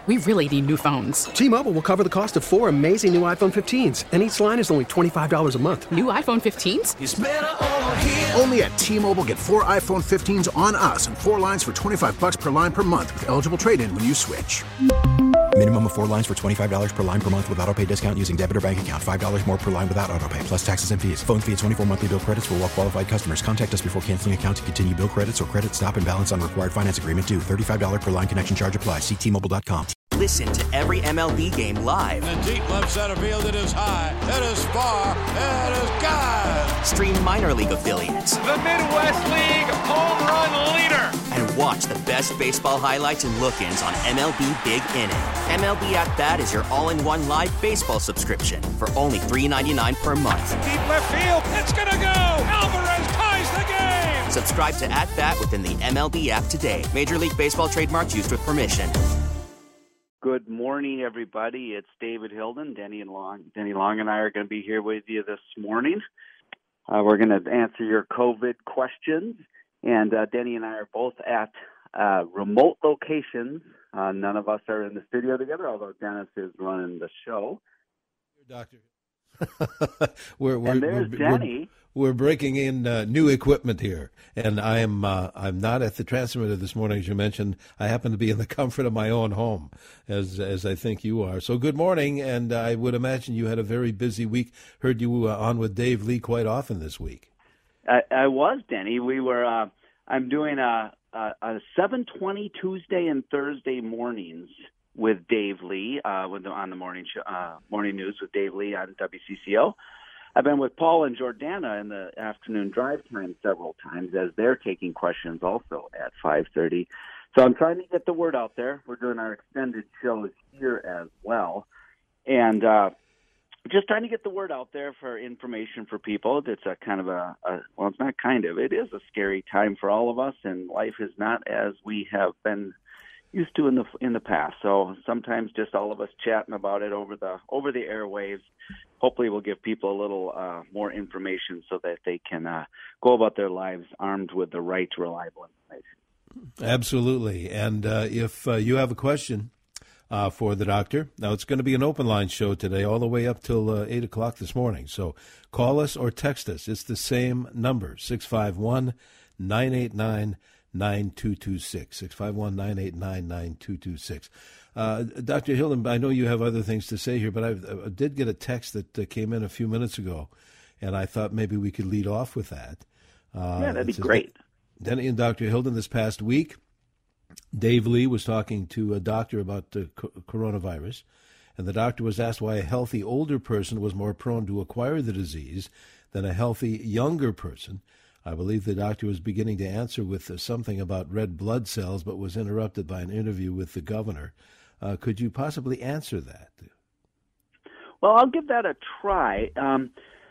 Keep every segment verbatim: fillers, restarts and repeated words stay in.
We really need new phones. T-Mobile will cover the cost of four amazing new iPhone fifteens, and each line is only twenty-five dollars a month. New iPhone fifteens? It's better over here. Only at T-Mobile, get four iPhone fifteens on us and four lines for twenty-five dollars per line per month with eligible trade-in when you switch. Minimum of four lines for twenty-five dollars per line per month with autopay discount using debit or bank account. five dollars more per line without autopay, plus taxes and fees. Phone fee at twenty-four monthly bill credits for well-qualified customers. Contact us before canceling account to continue bill credits or credit stop and balance on required finance agreement due. thirty-five dollars per line connection charge applies. See T Mobile dot com. Listen to every M L B game live. In the deep left center field, it is high, it is far, it is gone. Stream minor league affiliates. The Midwest League home run leader. And watch the best baseball highlights and look-ins on M L B Big Inning. M L B At Bat is your all-in-one live baseball subscription for only three dollars and ninety-nine cents per month. Deep left field, it's gonna go. Alvarez ties the game. Subscribe to At Bat within the M L B app today. Major League Baseball trademarks used with permission. Good morning, everybody. It's David Hilden. Denny and Long, Denny Long and I are going to be here with you this morning. Uh, we're going to answer your COVID questions, and uh, Denny and I are both at uh, remote locations. Uh, none of us are in the studio together, although Dennis is running the show. Doctor. we're, we're, and there's we're, Denny. We're, we're breaking in uh, new equipment here, and I am uh, I'm not at the transmitter this morning, as you mentioned. I happen to be in the comfort of my own home, as as I think you are. So good morning, and I would imagine you had a very busy week. Heard you uh, on with Dave Lee quite often this week. I, I was, Denny. We were. Uh, I'm doing a, a, a seven twenty Tuesday and Thursday mornings with Dave Lee, uh, with the, on the morning show, uh, morning news with Dave Lee on W C C O. I've been with Paul and Jordana in the afternoon drive time several times as they're taking questions also at five thirty. So I'm trying to get the word out there. We're doing our extended shows here as well. And uh, just trying to get the word out there for information for people. It's a kind of a, a, well, it's not kind of, it is a scary time for all of us, and life is not as we have been used to in the in the past. So sometimes just all of us chatting about it over the over the airwaves, hopefully will give people a little uh, more information so that they can uh, go about their lives armed with the right, reliable information. Absolutely. And uh, if uh, you have a question uh, for the doctor, now it's going to be an open line show today all the way up till uh, eight o'clock this morning. So call us or text us. It's the same number, six five one, nine eight nine, nine two two six, six five one, nine eight nine, nine two two six. Uh, Doctor Hilden, I know you have other things to say here, but I, I did get a text that uh, came in a few minutes ago, and I thought maybe we could lead off with that. Uh, yeah, that'd be great. Denny and Doctor Hilden, this past week, Dave Lee was talking to a doctor about the coronavirus, and the doctor was asked why a healthy older person was more prone to acquire the disease than a healthy younger person. I believe the doctor was beginning to answer with uh, something about red blood cells, but was interrupted by an interview with the governor. Uh, could you possibly answer that? Well, I'll give that a try. Um,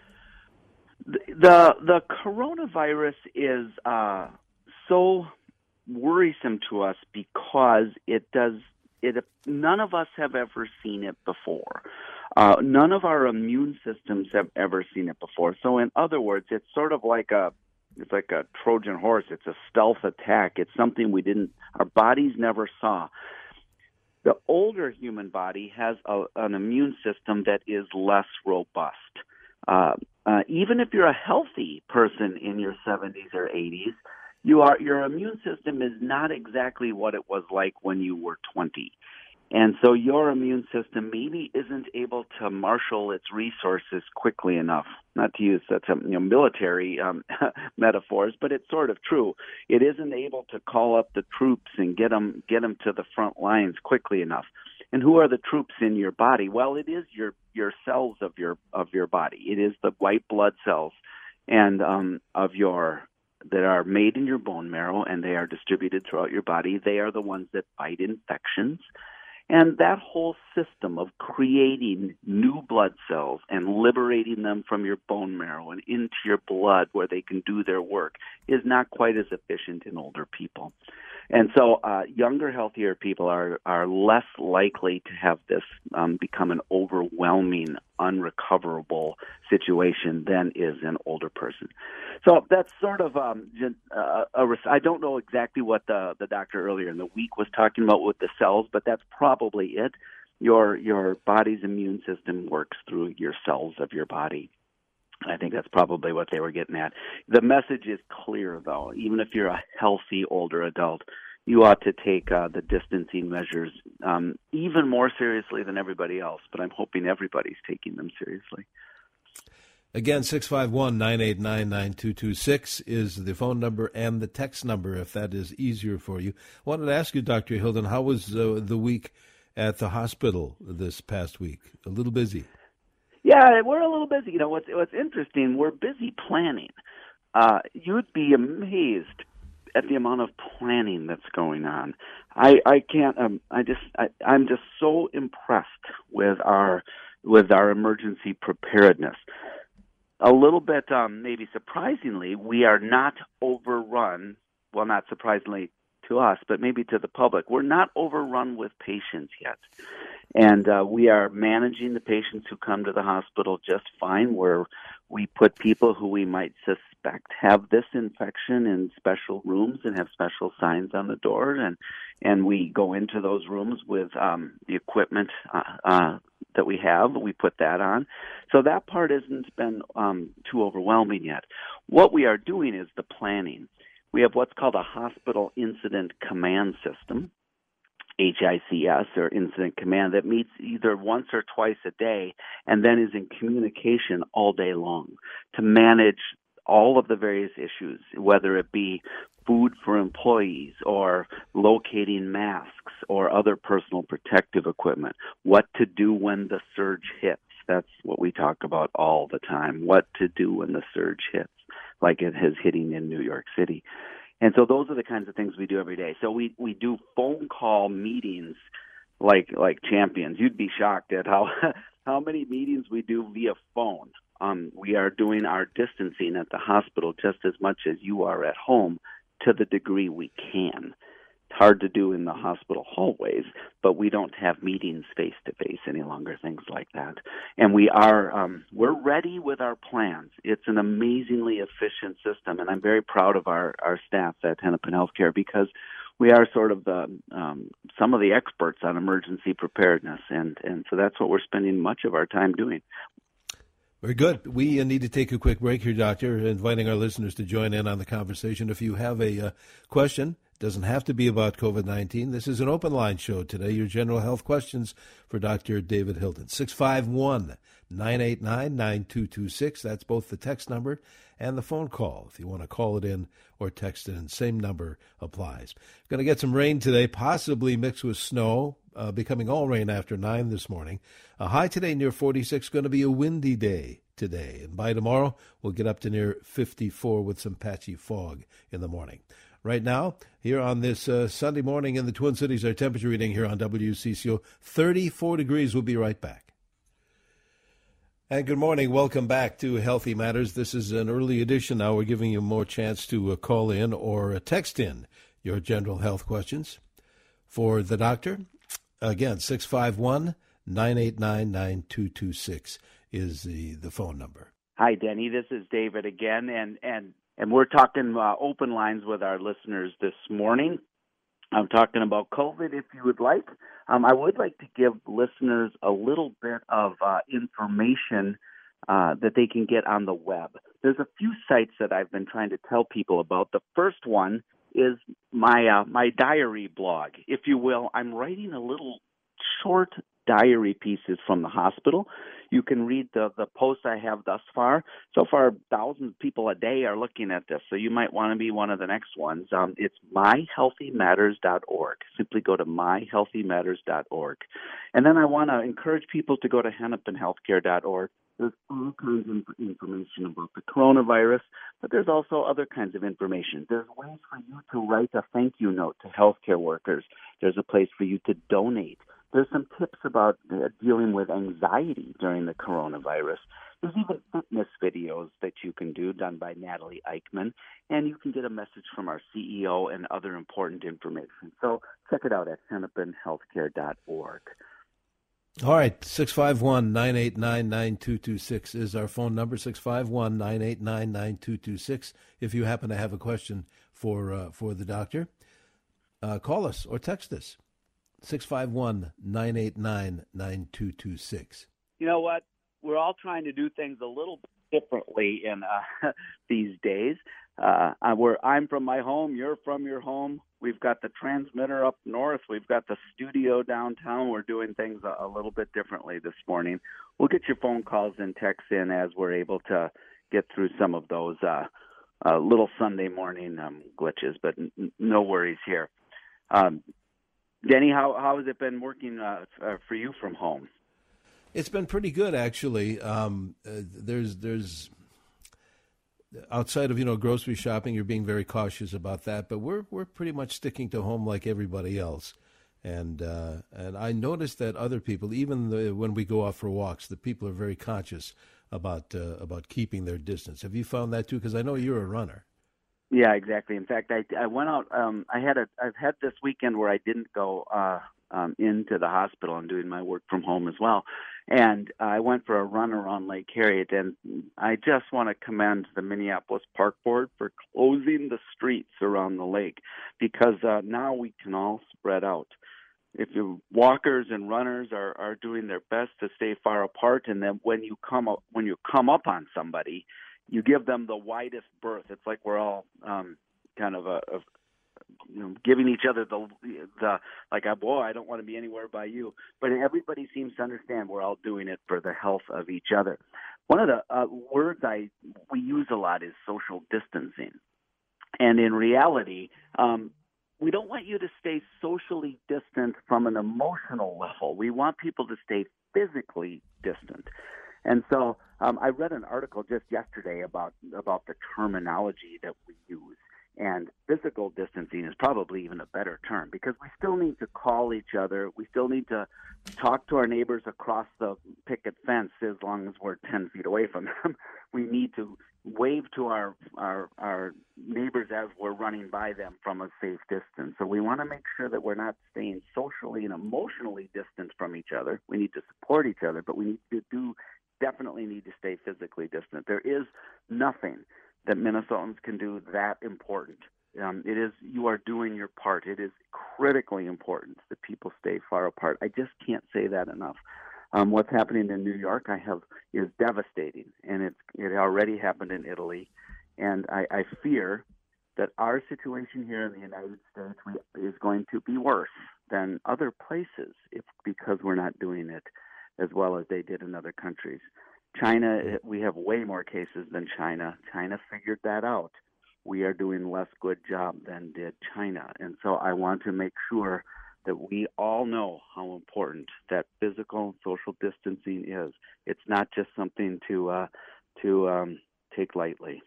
the, the the coronavirus is uh, so worrisome to us because it does it. None of us have ever seen it before. Uh, none of our immune systems have ever seen it before. So, in other words, it's sort of like a It's like a Trojan horse. It's a stealth attack. It's something we didn't, our bodies never saw. The older human body has a, an immune system that is less robust. Uh, uh, even if you're a healthy person in your seventies or eighties, you are your immune system is not exactly what it was like when you were twenty. And so your immune system maybe isn't able to marshal its resources quickly enough. Not to use such a, you know, military um, metaphors, but it's sort of true. It isn't able to call up the troops and get them get them to the front lines quickly enough. And who are the troops in your body? Well, it is your your cells of your of your body. It is the white blood cells and um, of your that are made in your bone marrow, and they are distributed throughout your body. They are the ones that fight infections. And that whole system of creating new blood cells and liberating them from your bone marrow and into your blood where they can do their work is not quite as efficient in older people. And so uh, younger, healthier people are, are less likely to have this um, become an overwhelming, unrecoverable situation than is an older person. So that's sort of um, uh, a, I don't know exactly what the, the doctor earlier in the week was talking about with the cells, but that's probably it. Your your body's immune system works through your cells of your body. I think that's probably what they were getting at. The message is clear, though. Even if you're a healthy older adult, you ought to take uh, the distancing measures um, even more seriously than everybody else. But I'm hoping everybody's taking them seriously. Again, six five one, nine eight nine, nine two two six is the phone number and the text number, if that is easier for you. I wanted to ask you, Doctor Hilden, how was uh, the week at the hospital this past week? A little busy. Yeah, we're a little busy. You know, what's what's interesting, we're busy planning. Uh, you'd be amazed at the amount of planning that's going on. I, I can't. Um, I just. I, I'm just so impressed with our with our emergency preparedness. A little bit, um, maybe surprisingly, we are not overrun. Well, not surprisingly to us, but maybe to the public, we're not overrun with patients yet. And uh, we are managing the patients who come to the hospital just fine, where we put people who we might suspect have this infection in special rooms and have special signs on the door. And, and we go into those rooms with um, the equipment uh, uh, that we have. We put that on. So that part hasn't been um, too overwhelming yet. What we are doing is the planning. We have what's called a hospital incident command system, H I C S, or incident command, that meets either once or twice a day and then is in communication all day long to manage all of the various issues, whether it be food for employees or locating masks or other personal protective equipment, what to do when the surge hits. That's what we talk about all the time, what to do when the surge hits, like it is hitting in New York City. And so those are the kinds of things we do every day. So we, we do phone call meetings like like champions. You'd be shocked at how how many meetings we do via phone. Um, we are doing our distancing at the hospital just as much as you are at home to the degree we can. It's hard to do in the hospital hallways, but we don't have meetings face-to-face any longer, things like that. And we are, um, we're ready with our plans. It's an amazingly efficient system, and I'm very proud of our, our staff at Hennepin Healthcare because we are sort of the, um, some of the experts on emergency preparedness, and, and so that's what we're spending much of our time doing. Very good. We need to take a quick break here, Doctor, inviting our listeners to join in on the conversation. If you have a uh, question, it doesn't have to be about COVID nineteen. This is an open line show today. Your general health questions for Doctor David Hilden. six five one, nine eight nine, nine two two six. That's both the text number and the phone call. If you want to call it in or text it in, same number applies. Going to get some rain today, possibly mixed with snow. Uh, becoming all rain after nine this morning. A high today near forty-six, going to be a windy day today. And by tomorrow, we'll get up to near fifty-four with some patchy fog in the morning. Right now, here on this uh, Sunday morning in the Twin Cities, our temperature reading here on W C C O, thirty-four degrees. We'll be right back. And good morning. Welcome back to Healthy Matters. This is an early edition now. We're giving you more chance to uh, call in or uh, text in your general health questions for the doctor. Again, six five one, nine eight nine, nine two two six is the, the phone number. Hi, Denny. This is David again, and, and, and we're talking uh, open lines with our listeners this morning. I'm talking about COVID, if you would like. Um, I would like to give listeners a little bit of uh, information uh, that they can get on the web. There's a few sites that I've been trying to tell people about. The first one is my uh, my diary blog, if you will. I'm writing a little short diary pieces from the hospital. You can read the, the posts I have thus far. So far, thousands of people a day are looking at this, so you might want to be one of the next ones. Um, it's my healthy matters dot org. Simply go to my healthy matters dot org. And then I want to encourage people to go to hennepin healthcare dot org. There's all kinds of information about the coronavirus, but there's also other kinds of information. There's ways for you to write a thank you note to healthcare workers. There's a place for you to donate. There's some tips about uh, dealing with anxiety during the coronavirus. There's even fitness videos that you can do done by Natalie Eichman, and you can get a message from our C E O and other important information. So check it out at hennepin healthcare dot org. All right, six five one, nine eight nine, nine two two six is our phone number, six five one, nine eight nine, nine two two six. If you happen to have a question for uh, for the doctor, uh, call us or text us, six five one, nine eight nine, nine two two six. You know what? We're all trying to do things a little bit differently in uh, these days. Uh, where I'm from my home, you're from your home. We've got the transmitter up north. We've got the studio downtown. We're doing things a, a little bit differently this morning. We'll get your phone calls and texts in as we're able to get through some of those uh, uh, little Sunday morning um, glitches, but n- no worries here. Um, Denny, how, how has it been working uh, f- for you from home? It's been pretty good, actually. Um, uh, there's there's outside of you know grocery shopping, you're being very cautious about that, but we're we're pretty much sticking to home like everybody else. And uh, and I noticed that other people, even the, when we go out for walks, the people are very conscious about uh, about keeping their distance. Have you found that too? Because I know you're a runner. Yeah, exactly. In fact, I, I went out. Um, I had a. I've had this weekend where I didn't go uh, um, into the hospital and doing my work from home as well. And I went for a run around Lake Harriet, and I just want to commend the Minneapolis Park Board for closing the streets around the lake, because uh, now we can all spread out. If you walkers and runners are, are doing their best to stay far apart, and then when you come up when you come up on somebody, you give them the widest berth. It's like we're all um, kind of a, a you know, giving each other the the like, oh, boy, I don't want to be anywhere by you. But everybody seems to understand we're all doing it for the health of each other. One of the uh, words I we use a lot is social distancing, and in reality, um, we don't want you to stay socially distant from an emotional level. We want people to stay physically distant. And so um, I read an article just yesterday about about the terminology that we use. And physical distancing is probably even a better term, because we still need to call each other. We still need to talk to our neighbors across the picket fence as long as we're ten feet away from them. We need to wave to our, our, our neighbors as we're running by them from a safe distance. So we want to make sure that we're not staying socially and emotionally distant from each other. We need to support each other, but we need to do definitely need to stay physically distant. There is nothing that Minnesotans can do that important. Um, it is, you are doing your part. It is critically important that people stay far apart. I just can't say that enough. Um, what's happening in New York, I have, is devastating, and it's it already happened in Italy. And I, I fear that our situation here in the United States we, is going to be worse than other places, if because we're not doing it as well as they did in other countries. China, we have way more cases than China. China figured that out. We are doing less good job than did China. And so I want to make sure that we all know how important that physical and social distancing is. It's not just something to uh, to um, take lightly.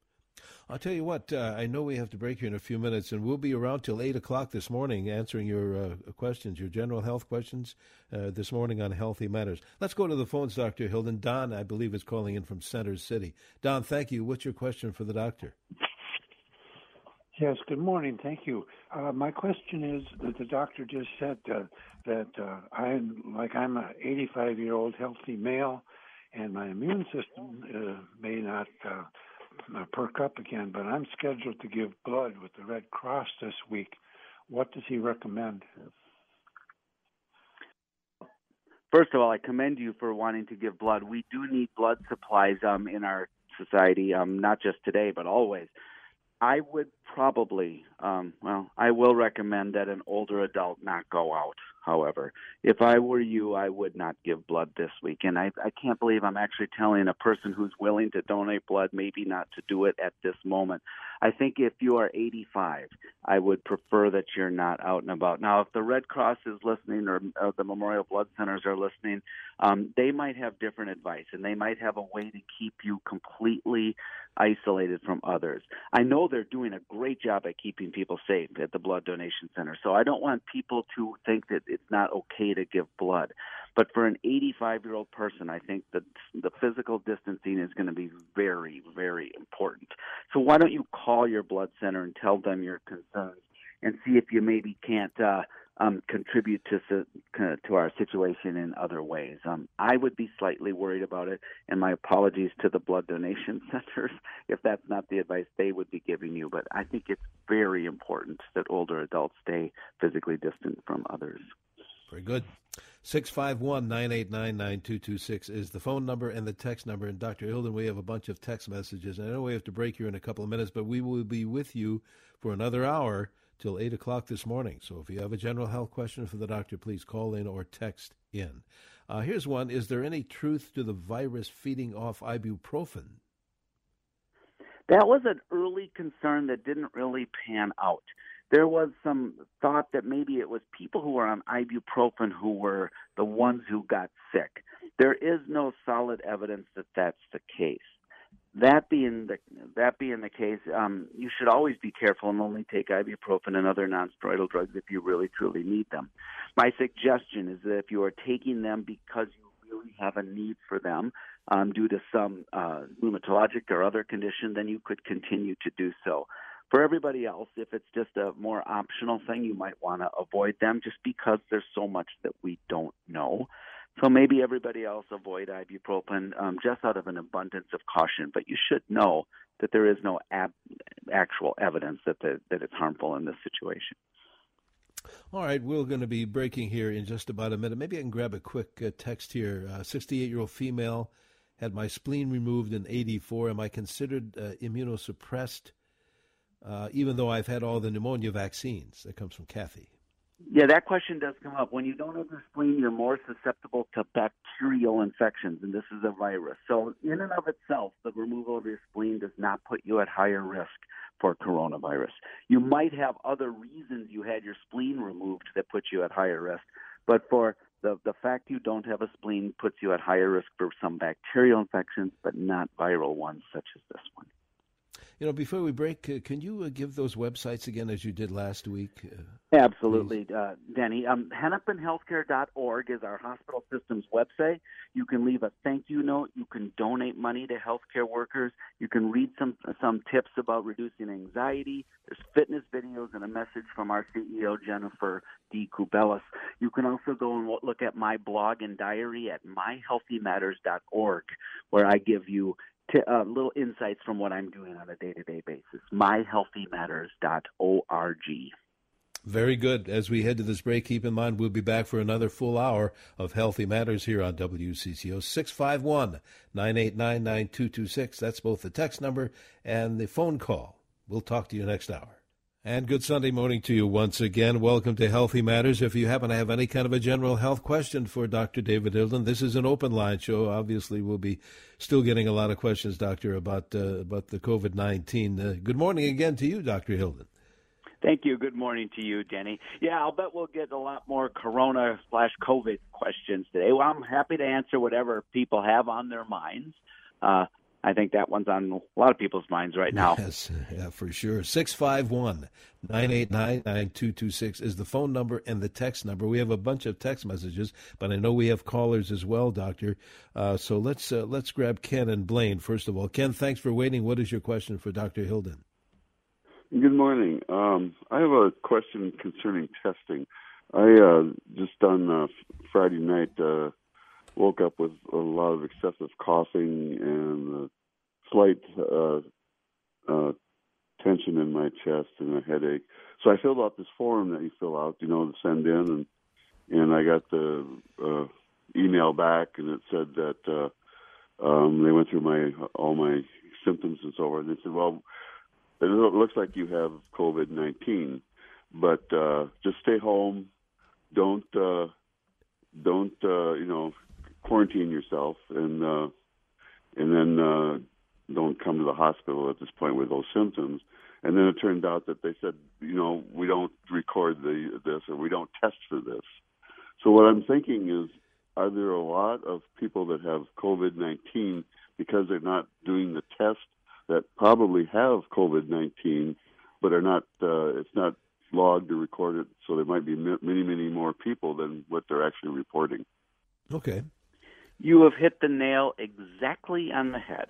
I'll tell you what, uh, I know we have to break here in a few minutes, and we'll be around till eight o'clock this morning answering your uh, questions, your general health questions uh, this morning on Healthy Matters. Let's go to the phones, Doctor Hilden. Don, I believe, is calling in from Center City. Don, thank you. What's your question for the doctor? Yes, good morning. Thank you. Uh, my question is that the doctor just said uh, that uh, I'm like I'm an eighty-five-year-old healthy male, and my immune system uh, may not uh, Uh, perk up again, but I'm scheduled to give blood with the Red Cross this week. What does he recommend? First of all, I commend you for wanting to give blood. We do need blood supplies um, in our society, um, not just today, but always. I would probably, um, well, I will recommend that an older adult not go out. However, if I were you, I would not give blood this week. And I, I can't believe I'm actually telling a person who's willing to donate blood maybe not to do it at this moment. I think if you are eighty-five, I would prefer that you're not out and about. Now, if the Red Cross is listening or uh, the Memorial Blood Centers are listening, um, they might have different advice, and they might have a way to keep you completely isolated from others. I know they're doing a great job at keeping people safe at the blood donation center, so I don't want people to think that it's not okay to give blood. But for an eighty-five-year-old person, I think that the physical distancing is going to be very, very important. So why don't you call your blood center and tell them your concerns and see if you maybe can't uh, um, contribute to to our situation in other ways. Um, I would be slightly worried about it, and my apologies to the blood donation centers if that's not the advice they would be giving you. But I think it's very important that older adults stay physically distant from others. Very good. six five one, nine eight nine, nine two two six is the phone number and the text number. And Doctor Hilden, we have a bunch of text messages. I know we have to break here in a couple of minutes, but we will be with you for another hour till eight o'clock this morning. So if you have a general health question for the doctor, please call in or text in. Uh, here's one. Is there any truth to the virus feeding off ibuprofen? That was an early concern that didn't really pan out. There was some thought that maybe it was people who were on ibuprofen who were the ones who got sick. There is no solid evidence that that's the case. That being the that being the case, um, you should always be careful and only take ibuprofen and other nonsteroidal drugs if you really truly need them. My suggestion is that if you are taking them because you really have a need for them um, due to some uh, rheumatologic or other condition, then you could continue to do so. For everybody else, if it's just a more optional thing, you might want to avoid them just because there's so much that we don't know. So maybe everybody else avoid ibuprofen um, just out of an abundance of caution. But you should know that there is no ab- actual evidence that the, that it's harmful in this situation. All right, we're going to be breaking here in just about a minute. Maybe I can grab a quick uh, text here. Uh, sixty-eight-year-old female, had my spleen removed in eighty-four. Am I considered uh, immunosuppressed, uh, even though I've had all the pneumonia vaccines? That comes from Kathy. Yeah, that question does come up. When you don't have the spleen, you're more susceptible to bacterial infections, and this is a virus. So in and of itself, the removal of your spleen does not put you at higher risk for coronavirus. You might have other reasons you had your spleen removed that put you at higher risk, but for the, the fact you don't have a spleen puts you at higher risk for some bacterial infections, but not viral ones such as this one. You know, before we break, uh, can you uh, give those websites again as you did last week? Uh, Absolutely, uh, Denny. Um, hennepin healthcare dot org is our hospital system's website. You can leave a thank you note. You can donate money to healthcare workers. You can read some some tips about reducing anxiety. There's fitness videos and a message from our C E O, Jennifer D. Kubelis. You can also go and look at my blog and diary at my healthy matters dot org, where I give you T- uh, little insights from what I'm doing on a day-to-day basis. my healthy matters dot org. Very good. As we head to this break, keep in mind we'll be back for another full hour of Healthy Matters here on W C C O. six five one, nine eight nine, nine two two six. That's both the text number and the phone call. We'll talk to you next hour. And good Sunday morning to you once again. Welcome to Healthy Matters. If you happen to have any kind of a general health question for Doctor David Hilden, this is an open line show. Obviously, we'll be still getting a lot of questions, Doctor, about uh, about the COVID nineteen. Uh, good morning again to you, Doctor Hilden. Thank you. Good morning to you, Denny. Yeah, I'll bet we'll get a lot more Corona slash COVID questions today. Well, I'm happy to answer whatever people have on their minds. Uh, I think that one's on a lot of people's minds right now. Yes, yeah, for sure. six five one, nine eight nine, nine two two six is the phone number and the text number. We have a bunch of text messages, but I know we have callers as well, Doctor. Uh, so let's uh, let's grab Ken and Blaine, first of all. Ken, thanks for waiting. What is your question for Doctor Hilden? Good morning. Um, I have a question concerning testing. I uh, just on uh, Friday night uh, woke up with a lot of excessive coughing and a slight uh, uh, tension in my chest and a headache. So I filled out this form that you fill out, you know, to send in, and and I got the uh, email back, and it said that uh, um, they went through my all my symptoms and so forth. They said, well, it looks like you have COVID nineteen, but uh, just stay home. Don't uh, don't uh, you know quarantine yourself, and uh, and then uh, don't come to the hospital at this point with those symptoms. And then it turned out that they said, you know, we don't record the this or we don't test for this. So what I'm thinking is, are there a lot of people that have COVID nineteen because they're not doing the test that probably have COVID nineteen, but are not, uh, it's not logged or recorded, so there might be many, many more people than what they're actually reporting? Okay. You have hit the nail exactly on the head.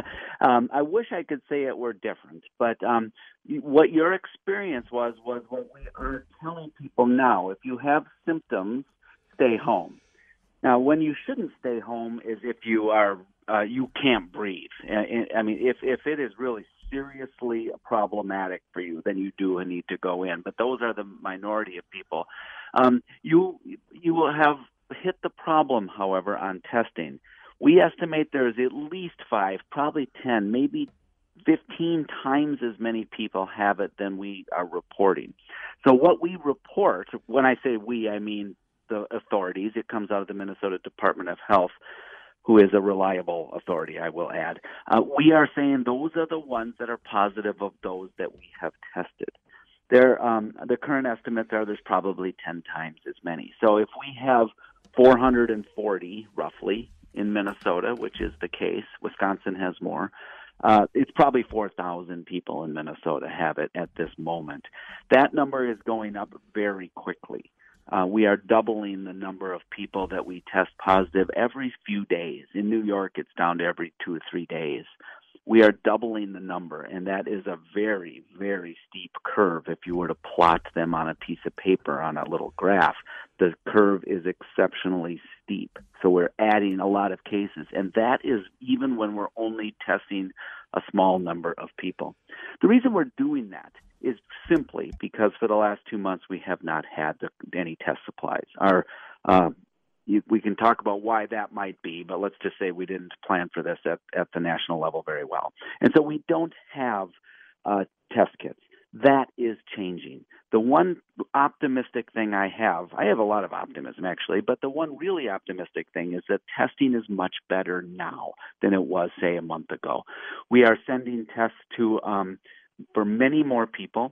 um, I wish I could say it were different, but um, what your experience was was what we are telling people now. If you have symptoms, stay home. Now, when you shouldn't stay home is if you are uh, you can't breathe. I mean, if if it is really seriously problematic for you, then you do need to go in. But those are the minority of people. Um, you you will have hit the problem, however, on testing. We estimate there's at least five, probably ten, maybe fifteen times as many people have it than we are reporting. So what we report, when I say we, I mean the authorities. It comes out of the Minnesota Department of Health, who is a reliable authority, I will add. Uh, we are saying those are the ones that are positive of those that we have tested. There, um, the current estimates are there's probably ten times as many. So if we have four hundred forty, roughly, in Minnesota, which is the case, Wisconsin has more, uh, it's probably four thousand people in Minnesota have it at this moment. That number is going up very quickly. Uh, we are doubling the number of people that we test positive every few days. In New York, it's down to every two or three days. We are doubling the number, and that is a very, very steep curve. If you were to plot them on a piece of paper on a little graph, the curve is exceptionally steep. So we're adding a lot of cases, and that is even when we're only testing a small number of people. The reason we're doing that is simply because for the last two months we have not had the, any test supplies. Our uh, You, we can talk about why that might be, but let's just say we didn't plan for this at, at the national level very well. And so we don't have uh, test kits. That is changing. The one optimistic thing I have, I have a lot of optimism actually, but the one really optimistic thing is that testing is much better now than it was, say, a month ago. We are sending tests to um, for many more people.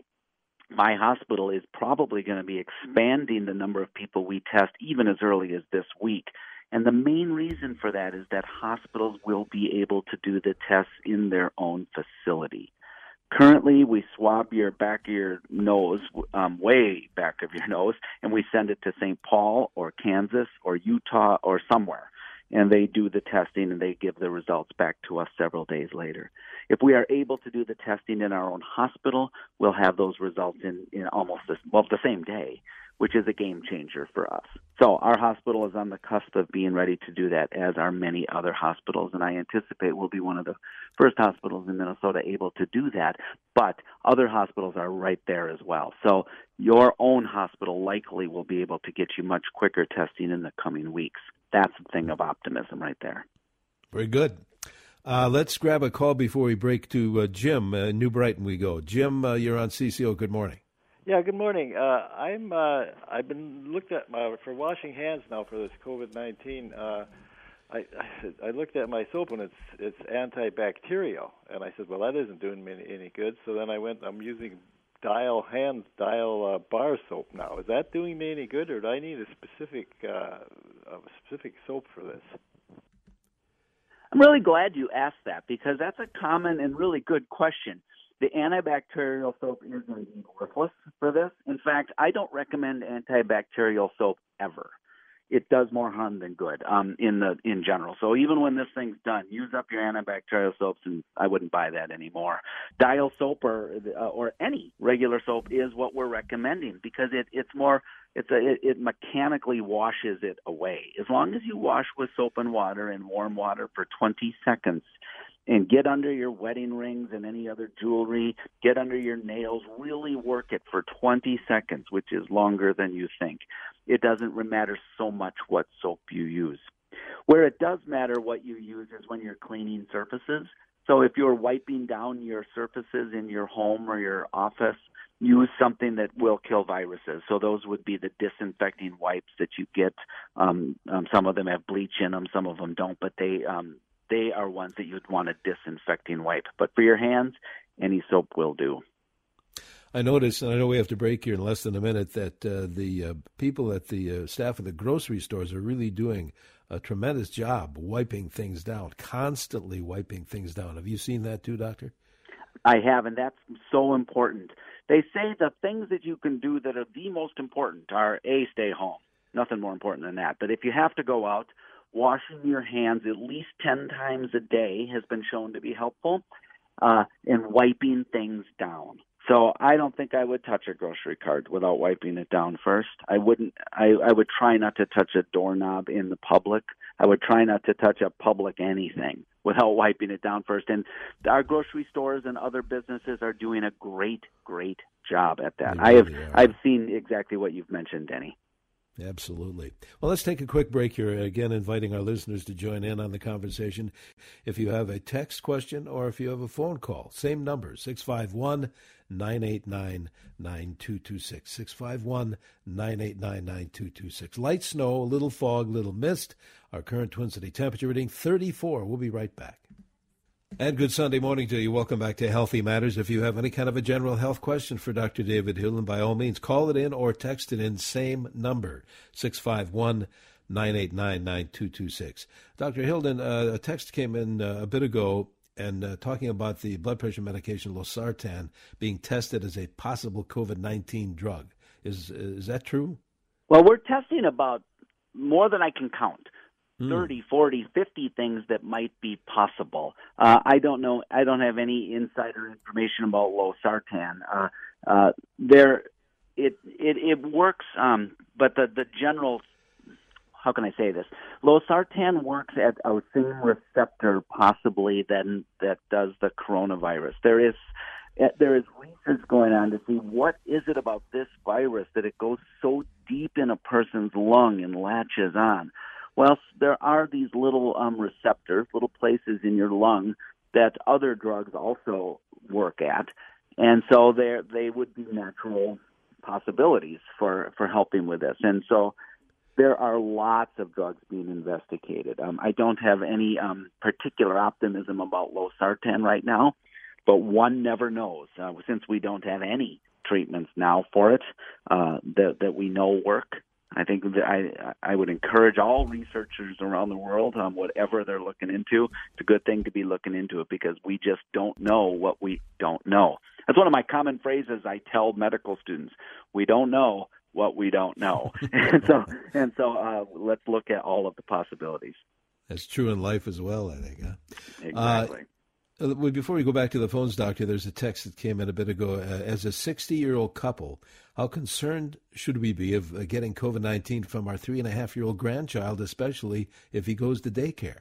My hospital is probably going to be expanding the number of people we test even as early as this week. And the main reason for that is that hospitals will be able to do the tests in their own facility. Currently, we swab your back of your nose, um, way back of your nose, and we send it to Saint Paul or Kansas or Utah or somewhere. And they do the testing and they give the results back to us several days later. If we are able to do the testing in our own hospital, we'll have those results in, in almost this, well, the same day, which is a game changer for us. So our hospital is on the cusp of being ready to do that, as are many other hospitals, and I anticipate we'll be one of the first hospitals in Minnesota able to do that, but other hospitals are right there as well. So your own hospital likely will be able to get you much quicker testing in the coming weeks. That's the thing of optimism right there. Very good. Uh, let's grab a call before we break to uh, Jim. Uh, New Brighton we go. Jim, uh, you're on C C O. Good morning. Yeah, good morning. Uh, I'm uh, I've been looked at my, for washing hands now for this COVID nineteen. Uh, I I looked at my soap and it's it's antibacterial, and I said, well, that isn't doing me any, any good. So then I went. I'm using Dial hand Dial uh, bar soap now. Is that doing me any good, or do I need a specific uh, a specific soap for this? I'm really glad you asked that, because that's a common and really good question. The antibacterial soap is indeed worthless for this. In fact, I don't recommend antibacterial soap ever. It does more harm than good um, in the in general. So even when this thing's done, use up your antibacterial soaps, and I wouldn't buy that anymore. Dial soap or uh, or any regular soap is what we're recommending, because it it's more it's a it, it mechanically washes it away. As long as you wash with soap and water and warm water for twenty seconds, and get under your wedding rings and any other jewelry, get under your nails, really work it for twenty seconds, which is longer than you think. It doesn't matter so much what soap you use. Where it does matter what you use is when you're cleaning surfaces. So if you're wiping down your surfaces in your home or your office, use something that will kill viruses. So those would be the disinfecting wipes that you get. Um, um, some of them have bleach in them, some of them don't, but they um, they are ones that you'd want a disinfecting wipe. But for your hands, any soap will do. I noticed, and I know we have to break here in less than a minute, that uh, the uh, people at the uh, staff of the grocery stores are really doing a tremendous job wiping things down, constantly wiping things down. Have you seen that too, Doctor? I have, and that's so important. They say the things that you can do that are the most important are, A, stay home. Nothing more important than that. But if you have to go out, washing your hands at least ten times a day has been shown to be helpful, uh, and wiping things down. So I don't think I would touch a grocery cart without wiping it down first. I wouldn't. I, I would try not to touch a doorknob in the public. I would try not to touch a public anything without wiping it down first. And our grocery stores and other businesses are doing a great, great job at that. Really I have are. I've seen exactly what you've mentioned, Denny. Absolutely. Well, let's take a quick break here. Again, inviting our listeners to join in on the conversation. If you have a text question or if you have a phone call, same number, six five one, nine eight nine, nine two two six, six five one, nine eight nine, nine two two six. Light snow, a little fog, little mist. Our current Twin City temperature reading thirty-four. We'll be right back. And good Sunday morning to you. Welcome back to Healthy Matters. If you have any kind of a general health question for Doctor David Hewlin, by all means, call it in or text it in, same number, six five one, nine eight nine, nine two two six. Doctor Hewlin, uh, a text came in uh, a bit ago and uh, talking about the blood pressure medication losartan being tested as a possible COVID nineteen drug. Is is that true? Well, we're testing about more than I can count. Mm. thirty, forty, fifty things that might be possible. Uh, I don't know. I don't have any insider information about losartan. Uh, uh, there, it, it it works, um, but the the general. How can I say this? Losartan works at a same receptor possibly than that does the coronavirus. There is there is research going on to see what is it about this virus that it goes so deep in a person's lung and latches on. Well, there are these little um, receptors, little places in your lung that other drugs also work at, and so they they would be natural possibilities for, for helping with this. And so there are lots of drugs being investigated. Um, I don't have any um, particular optimism about losartan right now, but one never knows. Uh, since we don't have any treatments now for it uh, that, that we know work, I think that I I would encourage all researchers around the world, um, whatever they're looking into, it's a good thing to be looking into it because we just don't know what we don't know. That's one of my common phrases I tell medical students. We don't know what we don't know. and so, and so uh, let's look at all of the possibilities. That's true in life as well, I think. Huh? Exactly. Uh, before we go back to the phones, Doctor, there's a text that came in a bit ago. Uh, as a sixty-year-old couple, how concerned should we be of uh, getting COVID nineteen from our three-and-a-half-year-old grandchild, especially if he goes to daycare?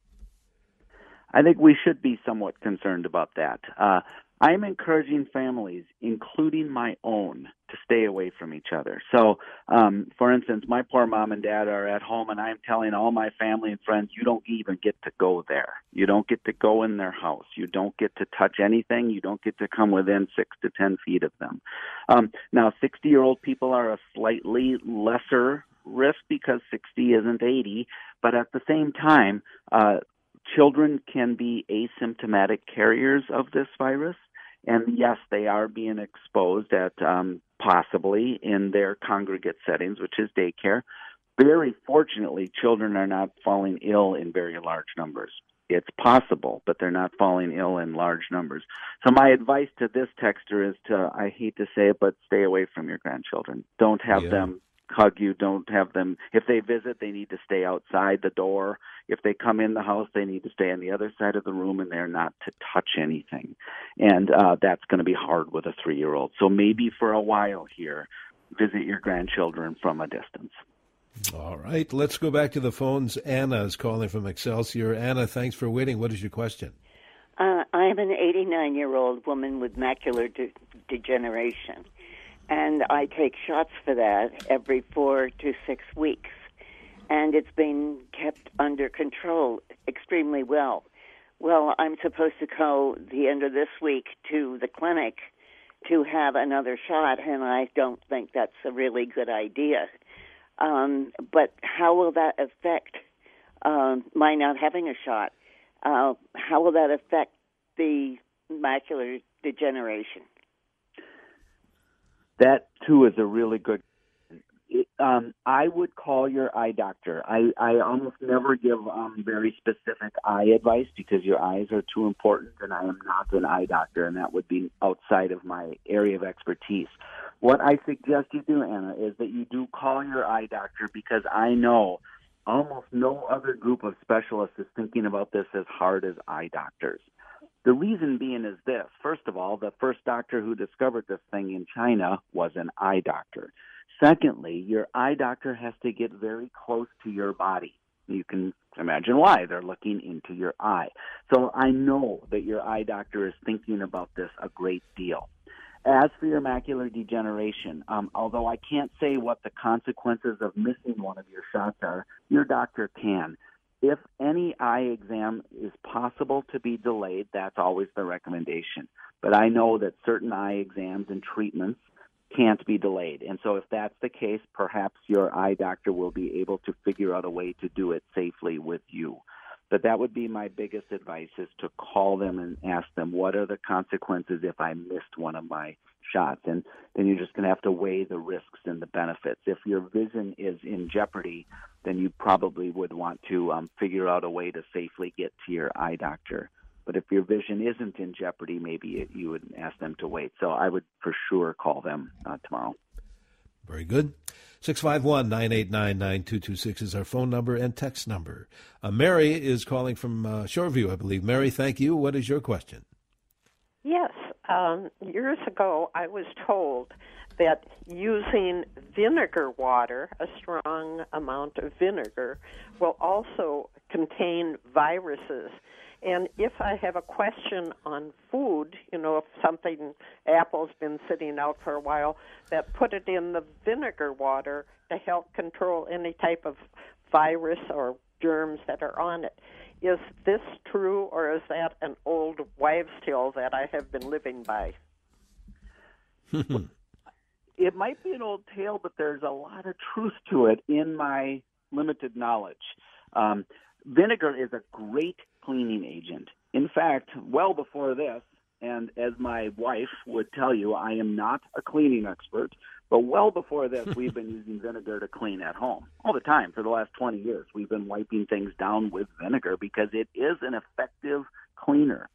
I think we should be somewhat concerned about that. Uh, I'm encouraging families, including my own, to stay away from each other. So, um, for instance, my poor mom and dad are at home, and I'm telling all my family and friends, you don't even get to go there. You don't get to go in their house. You don't get to touch anything. You don't get to come within six to ten feet of them. Um, now, sixty-year-old people are a slightly lesser risk because sixty isn't eighty, but at the same time, uh, children can be asymptomatic carriers of this virus. And yes, they are being exposed at um, possibly in their congregate settings, which is daycare. Very fortunately, children are not falling ill in very large numbers. It's possible, but they're not falling ill in large numbers. So my advice to this texter is to, I hate to say it, but stay away from your grandchildren. Don't have yeah. them hug you. Don't have them. If they visit, they need to stay outside the door. If they come in the house, they need to stay on the other side of the room, and they're not to touch anything. And uh, that's going to be hard with a three-year-old. So maybe for a while here, visit your grandchildren from a distance. All right. Let's go back to the phones. Anna is calling from Excelsior. Anna, thanks for waiting. What is your question? Uh, I am an eighty-nine-year-old woman with macular de- degeneration. And I take shots for that every four to six weeks. And it's been kept under control extremely well. Well, I'm supposed to go the end of this week to the clinic to have another shot, and I don't think that's a really good idea. Um, but how will that affect uh, my not having a shot? Uh, how will that affect the macular degeneration? That, too, is a really good it, um, I would call your eye doctor. I, I almost never give um, very specific eye advice because your eyes are too important, and I am not an eye doctor, and that would be outside of my area of expertise. What I suggest you do, Anna, is that you do call your eye doctor, because I know almost no other group of specialists is thinking about this as hard as eye doctors. The reason being is this. First of all, the first doctor who discovered this thing in China was an eye doctor. Secondly, your eye doctor has to get very close to your body. You can imagine why. They're looking into your eye. So I know that your eye doctor is thinking about this a great deal. As for your macular degeneration, um, although I can't say what the consequences of missing one of your shots are, your doctor can. If any eye exam is possible to be delayed, that's always the recommendation. But I know that certain eye exams and treatments can't be delayed. And so if that's the case, perhaps your eye doctor will be able to figure out a way to do it safely with you. But that would be my biggest advice, is to call them and ask them, what are the consequences if I missed one of my shots? And then you're just going to have to weigh the risks and the benefits. If your vision is in jeopardy, then you probably would want to um, figure out a way to safely get to your eye doctor. But if your vision isn't in jeopardy, maybe it, you would ask them to wait. So I would for sure call them uh, tomorrow. Very good. six five one, nine eight nine, nine two two six is our phone number and text number. Uh, Mary is calling from uh, Shoreview, I believe. Mary, thank you. What is your question? Yes. Um, years ago, I was told that using vinegar water, a strong amount of vinegar, will also contain viruses. And if I have a question on food, you know, if something, apple's been sitting out for a while, that put it in the vinegar water to help control any type of virus or germs that are on it. Is this true, or is that an old wives' tale that I have been living by? It might be an old tale, but there's a lot of truth to it in my limited knowledge. Um, vinegar is a great cleaning agent. In fact, well before this, and as my wife would tell you, I am not a cleaning expert, but well before this, we've been using vinegar to clean at home. All the time for the last twenty years, we've been wiping things down with vinegar because it is an effective cleaner.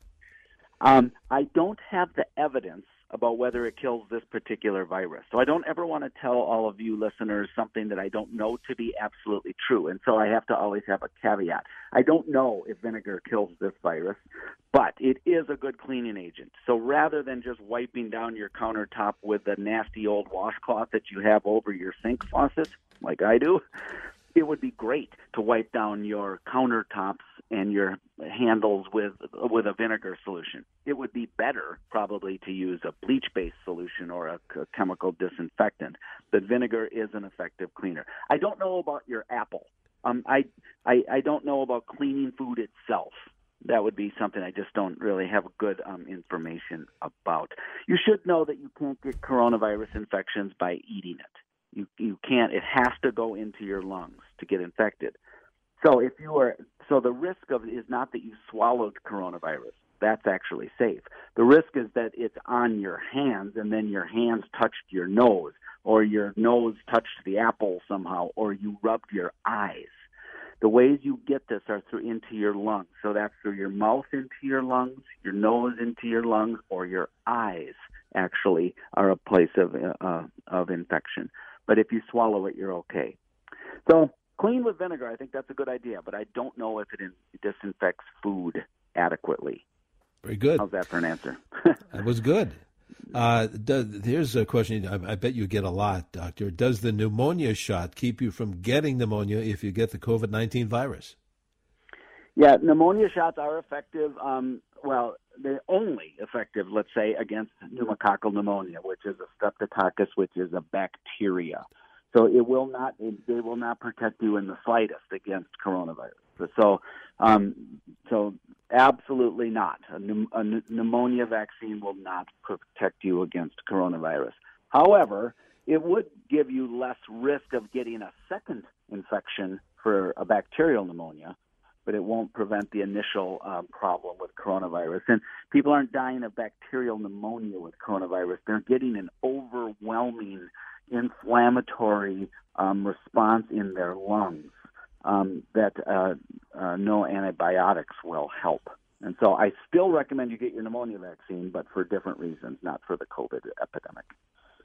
Um, I don't have the evidence about whether it kills this particular virus. So I don't ever want to tell all of you listeners something that I don't know to be absolutely true. And so I have to always have a caveat. I don't know if vinegar kills this virus, but it is a good cleaning agent. So rather than just wiping down your countertop with the nasty old washcloth that you have over your sink faucet, like I do, it would be great to wipe down your countertops and your handles with with a vinegar solution. It would be better probably to use a bleach-based solution or a, a chemical disinfectant, but vinegar is an effective cleaner. I don't know about your apple. Um, I, I I don't know about cleaning food itself. That would be something I just don't really have good um, information about. You should know that you can't get coronavirus infections by eating it. You you can't. It has to go into your lungs to get infected. So if you are, so the risk of it is not that you swallowed coronavirus. That's actually safe. The risk is that it's on your hands, and then your hands touched your nose, or your nose touched the apple somehow, or you rubbed your eyes. The ways you get this are through into your lungs. So that's through your mouth into your lungs, your nose into your lungs, or your eyes actually are a place of uh, of infection. But if you swallow it, you're okay. So clean with vinegar, I think that's a good idea, but I don't know if it, in, it disinfects food adequately. Very good. How's that for an answer? That was good. Uh, does, here's a question I, I bet you get a lot, Doctor. Does the pneumonia shot keep you from getting pneumonia if you get the COVID nineteen virus? Yeah, pneumonia shots are effective. Um, well, they're only effective, let's say, against pneumococcal pneumonia, which is a streptococcus, which is a bacteria. So it will not, it, they will not protect you in the slightest against coronavirus. So, um, so absolutely not. A, a pneumonia vaccine will not protect you against coronavirus. However, it would give you less risk of getting a second infection for a bacterial pneumonia, but it won't prevent the initial um, problem with coronavirus. And people aren't dying of bacterial pneumonia with coronavirus. They're getting an overwhelming inflammatory um, response in their lungs um, that uh, uh, no antibiotics will help. And so I still recommend you get your pneumonia vaccine, but for different reasons, not for the COVID epidemic.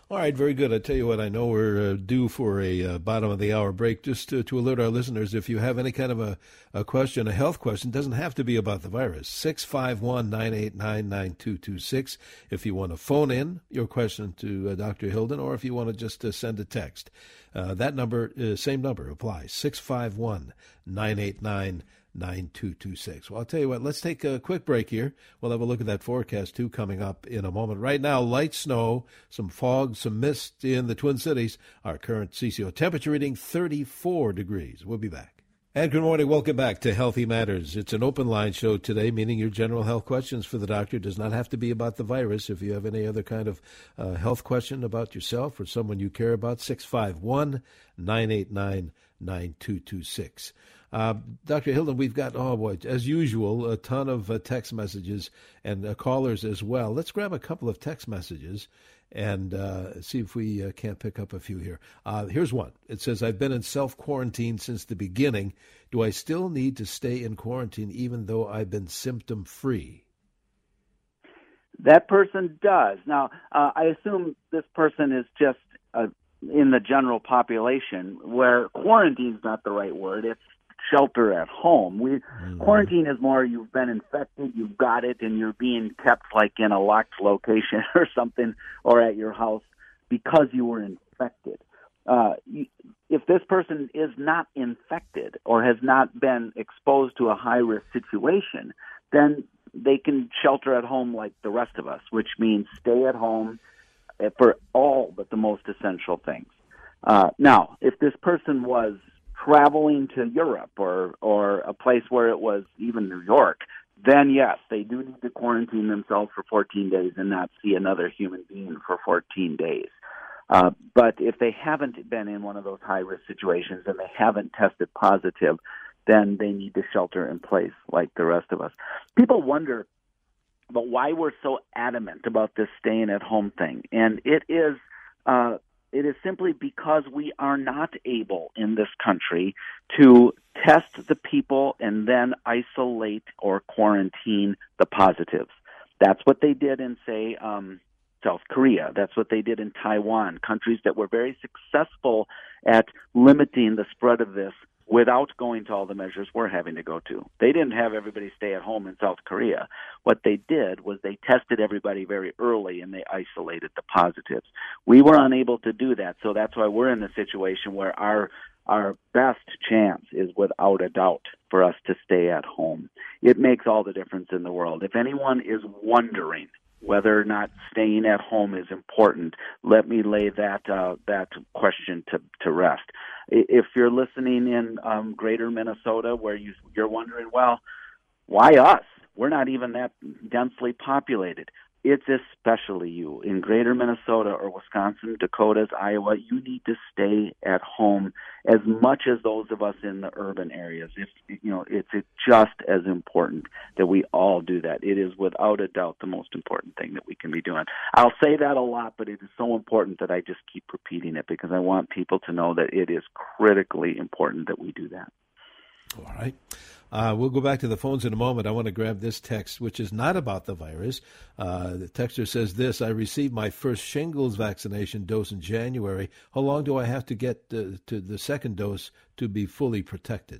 All right, very good. I tell you what, I know we're uh, due for a uh, bottom of the hour break. Just to, to alert our listeners, if you have any kind of a, a question, a health question, doesn't have to be about the virus. six five one, nine eight nine, nine two two six. If you want to phone in your question to uh, Doctor Hilden, or if you want to just uh, send a text, uh, that number, uh, same number applies. six five one, nine eight nine, nine two two six. Well, I'll tell you what, let's take a quick break here. We'll have a look at that forecast, too, coming up in a moment. Right now, light snow, some fog, some mist in the Twin Cities. Our current C C O temperature reading thirty-four degrees. We'll be back. And good morning. Welcome back to Healthy Matters. It's an open line show today, meaning your general health questions for the doctor does not have to be about the virus. If you have any other kind of uh, health question about yourself or someone you care about, six five one, nine eight nine, nine two two six. Uh, Doctor Hilden, we've got, oh boy, as usual, a ton of uh, text messages and uh, callers as well. Let's grab a couple of text messages and uh, see if we uh, can't pick up a few here. Uh, here's one. It says, I've been in self-quarantine since the beginning. Do I still need to stay in quarantine even though I've been symptom-free? That person does. Now, uh, I assume this person is just uh, in the general population where quarantine is not the right word. It's shelter at home. We mm-hmm. Quarantine is more you've been infected, you've got it, and you're being kept like in a locked location or something, or at your house because you were infected. Uh, if this person is not infected or has not been exposed to a high-risk situation, then they can shelter at home like the rest of us, which means stay at home for all but the most essential things. Uh, now, if this person was traveling to Europe or or a place where it was even New York, then yes, they do need to quarantine themselves for fourteen days and not see another human being for fourteen days. Uh, but if they haven't been in one of those high-risk situations and they haven't tested positive, then they need to shelter in place like the rest of us. People wonder about why we're so adamant about this staying-at-home thing, and it is uh, It is simply because we are not able in this country to test the people and then isolate or quarantine the positives. That's what they did in, say, um, South Korea. That's what they did in Taiwan, countries that were very successful at limiting the spread of this without going to all the measures we're having to go to. They didn't have everybody stay at home in South Korea. What they did was they tested everybody very early and they isolated the positives. We were unable to do that, so that's why we're in the situation where our our best chance is without a doubt for us to stay at home. It makes all the difference in the world. If anyone is wondering whether or not staying at home is important, let me lay that uh, that question to, to rest. If you're listening in um, greater Minnesota where you, you're wondering, well, why us? We're not even that densely populated. It's especially you in greater Minnesota or Wisconsin, Dakotas, Iowa. You need to stay at home as much as those of us in the urban areas. If you know, it's just as important that we all do that. It is without a doubt the most important thing that we can be doing. I'll say that a lot, but it is so important that I just keep repeating it because I want people to know that it is critically important that we do that. All right. Uh, we'll go back to the phones in a moment. I want to grab this text, which is not about the virus. Uh, the texter says this: I received my first shingles vaccination dose in January. How long do I have to get uh, to the second dose to be fully protected?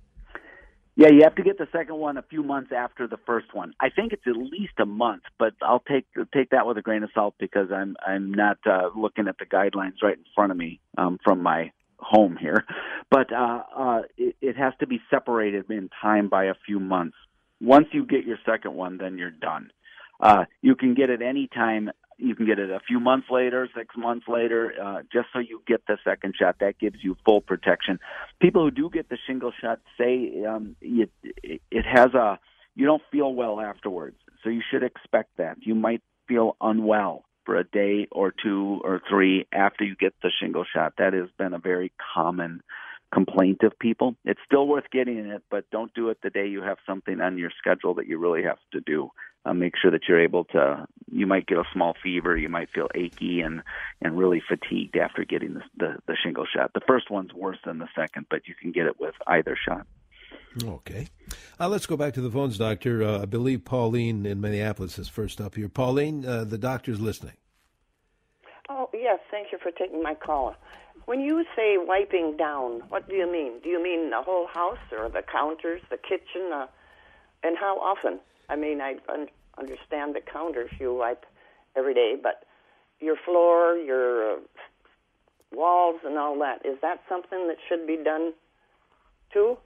Yeah, you have to get the second one a few months after the first one. I think it's at least a month, but I'll take take that with a grain of salt because I'm I'm not uh, looking at the guidelines right in front of me um, from my home here, but uh, uh, it, it has to be separated in time by a few months. Once you get your second one, then you're done. Uh, you can get it any time. You can get it a few months later, six months later, uh, just so you get the second shot. That gives you full protection. People who do get the shingle shot say um, it, it has a, you don't feel well afterwards, so you should expect that. You might feel unwell for a day or two or three after you get the shingle shot. That has been a very common complaint of people. It's still worth getting it, but don't do it the day you have something on your schedule that you really have to do. Uh, make sure that you're able to, you might get a small fever, you might feel achy and, and really fatigued after getting the, the, the shingle shot. The first one's worse than the second, but you can get it with either shot. Okay. Uh, let's go back to the phones, Doctor. Uh, I believe Pauline in Minneapolis is first up here. Pauline, uh, the doctor's listening. Oh, yes, thank you for taking my call. When you say wiping down, what do you mean? Do you mean the whole house or the counters, the kitchen, uh, and how often? I mean, I un- understand the counters you wipe every day, but your floor, your uh, walls, and all that, is that something that should be done too?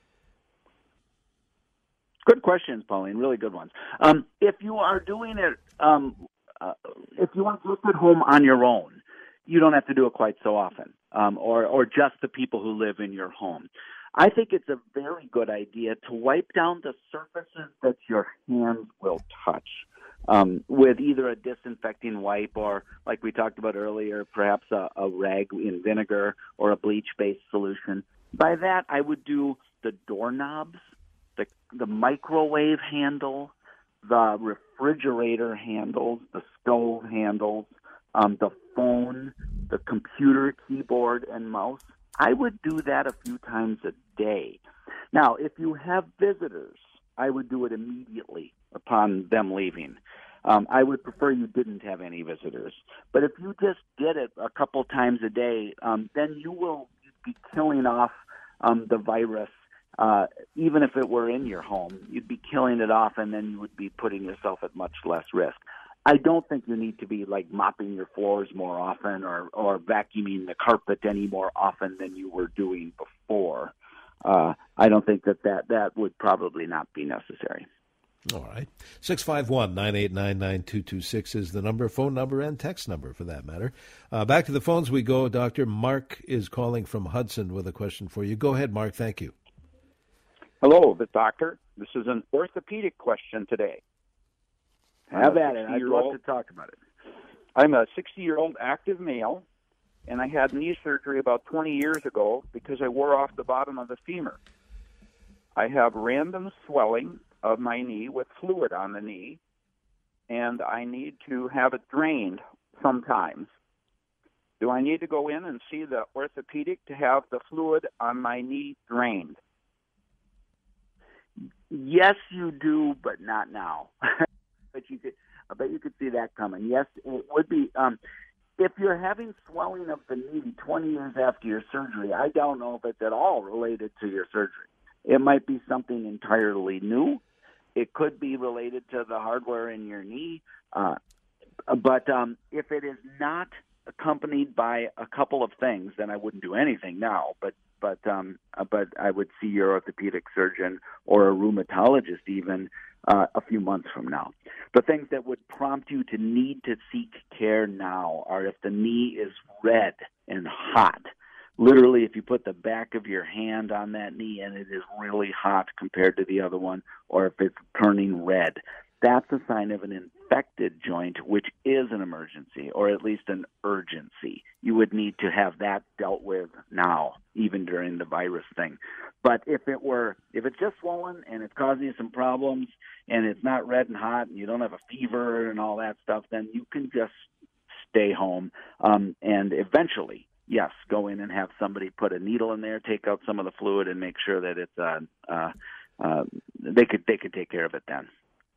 Good questions, Pauline. Really good ones. Um, if you are doing it, um, uh, if you want to look at home on your own, you don't have to do it quite so often, um, or or just the people who live in your home. I think it's a very good idea to wipe down the surfaces that your hands will touch um, with either a disinfecting wipe or, like we talked about earlier, perhaps a, a rag in vinegar or a bleach-based solution. By that, I would do the doorknobs, the the microwave handle, the refrigerator handles, the stove handles, um, the phone, the computer keyboard and mouse. I would do that a few times a day. Now, if you have visitors, I would do it immediately upon them leaving. Um, I would prefer you didn't have any visitors. But if you just did it a couple times a day, um, then you will be killing off um, the virus. Uh, even if it were in your home, you'd be killing it off, and then you would be putting yourself at much less risk. I don't think you need to be like mopping your floors more often or, or vacuuming the carpet any more often than you were doing before. Uh, I don't think that, that that would probably not be necessary. All right. six five one, nine eight nine, nine two two six is the number, phone number, and text number for that matter. Uh, back to the phones we go, Doctor. Mark is calling from Hudson with a question for you. Go ahead, Mark. Thank you. Hello, the doctor. This is an orthopedic question today. Have at it. I'd love to talk about it. I'm a sixty-year-old active male, and I had knee surgery about twenty years ago because I wore off the bottom of the femur. I have random swelling of my knee with fluid on the knee, and I need to have it drained sometimes. Do I need to go in and see the orthopedic to have the fluid on my knee drained? Yes, you do, but not now. But you could, I bet you could see that coming. Yes, it would be. Um, if you're having swelling of the knee twenty years after your surgery, I don't know if it's at all related to your surgery. It might be something entirely new. It could be related to the hardware in your knee. Uh, but um, if it is not accompanied by a couple of things, then I wouldn't do anything now. But but um, but I would see your orthopedic surgeon or a rheumatologist even uh, a few months from now. The things that would prompt you to need to seek care now are if the knee is red and hot. Literally, if you put the back of your hand on that knee and it is really hot compared to the other one, or if it's turning red, that's a sign of an infected joint, which is an emergency, or at least an urgency. You would need to have that dealt with now, even during the virus thing. But if it were, if it's just swollen and it's causing you some problems and it's not red and hot and you don't have a fever and all that stuff, then you can just stay home um, and eventually, yes, go in and have somebody put a needle in there, take out some of the fluid, and make sure that it's uh, uh, uh, they could they could take care of it then.